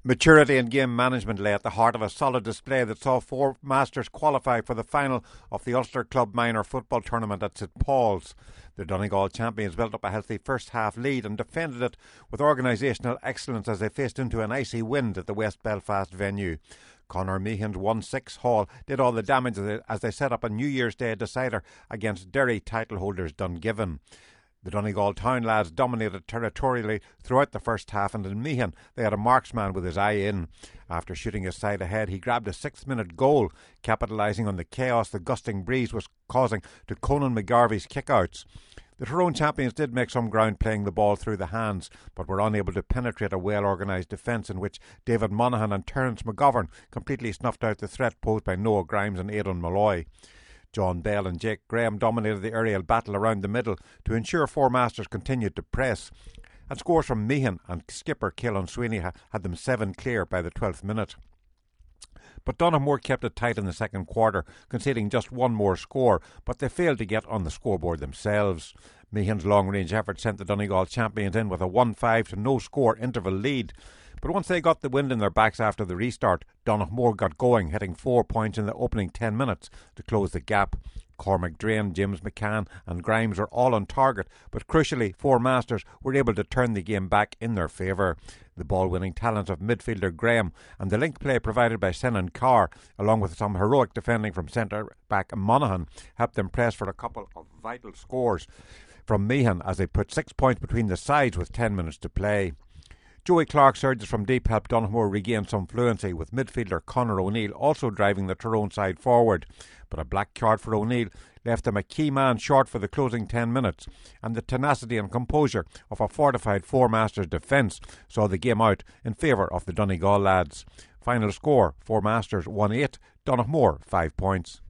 Maturity and game management lay at the heart of a solid display that saw four Masters qualify for the final of the Ulster Club Minor Football Tournament at St Paul's. The Donegal champions built up a healthy first-half lead and defended it with organisational excellence as they faced into an icy wind at the West Belfast venue. Conor Meehan's 1-6 haul did all the damage as they set up a New Year's Day decider against Derry title holders Dungiven. The Donegal town lads dominated territorially throughout the first half, and in Meehan they had a marksman with his eye in. After shooting his side ahead, he grabbed a 6-minute goal, capitalising on the chaos the gusting breeze was causing to Conan McGarvey's kickouts. The Tyrone champions did make some ground playing the ball through the hands, but were unable to penetrate a well-organised defence in which David Monaghan and Terence McGovern completely snuffed out the threat posed by Noah Grimes and Aidan Malloy. John Bell and Jake Graham dominated the aerial battle around the middle to ensure Four Masters continued to press. And scores from Meehan and skipper Caelan Sweeney had them 7 clear by the 12th minute. But Donaghmore kept it tight in the second quarter, conceding just one more score, but they failed to get on the scoreboard themselves. Meehan's long-range effort sent the Donegal champions in with a 1-5 to no-score interval lead. But once they got the wind in their backs after the restart, Donaghmore got going, hitting 4 points in the opening 10 minutes to close the gap. Cormac Drain, James McCann and Grimes were all on target, but crucially, Four Masters were able to turn the game back in their favour. The ball-winning talents of midfielder Graham and the link play provided by Senan Carr, along with some heroic defending from centre-back Monaghan, helped them press for a couple of vital scores from Meehan as they put 6 points between the sides with 10 minutes to play. Joey Clark surges from deep helped Donaghmore regain some fluency, with midfielder Conor O'Neill also driving the Tyrone side forward. But a black card for O'Neill left them a key man short for the closing 10 minutes, and the tenacity and composure of a fortified Four Masters defence saw the game out in favour of the Donegal lads. Final score, Four Masters 1-8, Donaghmore 5 points.